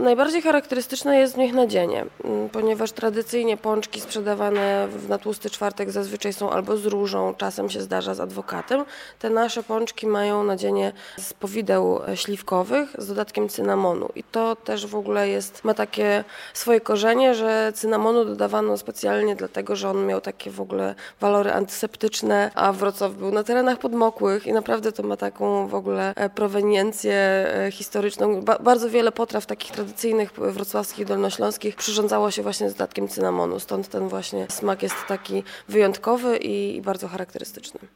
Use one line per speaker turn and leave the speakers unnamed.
Najbardziej charakterystyczne jest w nich nadzienie, ponieważ tradycyjnie pączki sprzedawane na tłusty czwartek zazwyczaj są albo z różą, czasem się zdarza z adwokatem. Te nasze pączki mają nadzienie z powideł śliwkowych z dodatkiem cynamonu i to też w ogóle ma takie swoje korzenie, że cynamonu dodawano specjalnie dlatego, że on miał takie w ogóle walory antyseptyczne, a Wrocław był na terenach podmokłych i naprawdę to ma taką w ogóle proweniencję historyczną. Bardzo wiele potraw takich tradycyjnych wrocławskich, dolnośląskich przyrządzało się właśnie z dodatkiem cynamonu, stąd ten właśnie smak jest taki wyjątkowy i bardzo charakterystyczny.